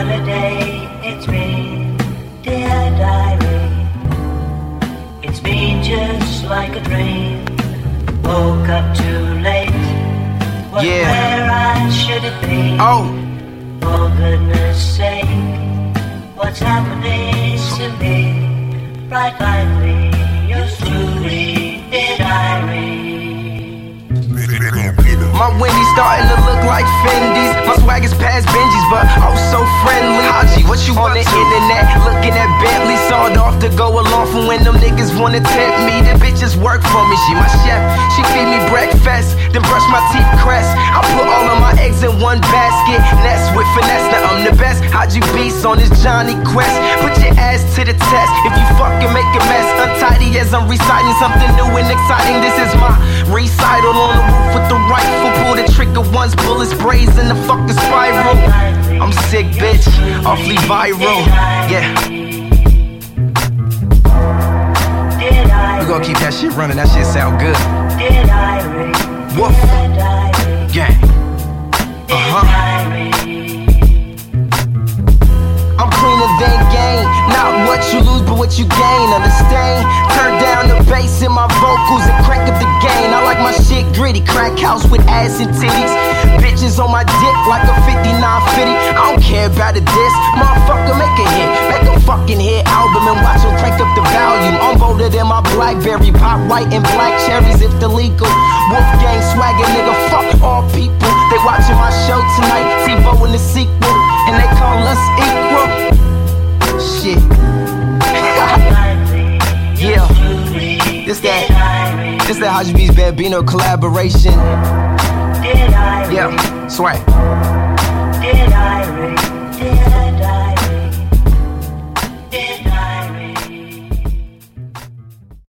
a day it's been, dear diary. It's been just like a dream. Woke up too late. Where I should have been. Oh, for goodness sake, what's happening to me? Right lively, yours truly, dear diary. my Wendy's starting to look like Fendi's. My swag is past Benji's, but oh so friendly. Haji, what you on the internet? Looking at Bentley, sawed off to go along from when them niggas wanna tempt me. The bitches work for me, she my chef. She feed me breakfast, then brush my teeth crest. I put all of my eggs in one basket, nest with finesse. Now I'm the best. Haji beats on this Johnny Quest. Put your ass to the test if you fucking make a mess. Untidy as I'm reciting something new and exciting. This is my recital on the roof with the rifle. Pull the trigger once, bullet sprays in the fucking spiral. I'm sick, bitch, awfully viral. Yeah. We gon' keep that shit running, that shit sound good. Woof. Gang. I'm cleaner than game. Not what you lose, but what you gain. Understand? Turn down the bass in my vocals and crank up the gain. I like my shit gritty. Crack house with ass and titties. Bitches on my dick like a 5950. I don't care about a diss. Motherfucker, make a hit. Make a fucking hit album and watch them crank up the volume. I'm bolder than my Blackberry. Pop white and black cherries if the legal. Wolfgang swagger, nigga. Fuck all people. They watching my show tonight. TiVo in the sequel. And they call us equal. Shit. Yeah. This that Haji B's Bambino collaboration. Yeah. Swag.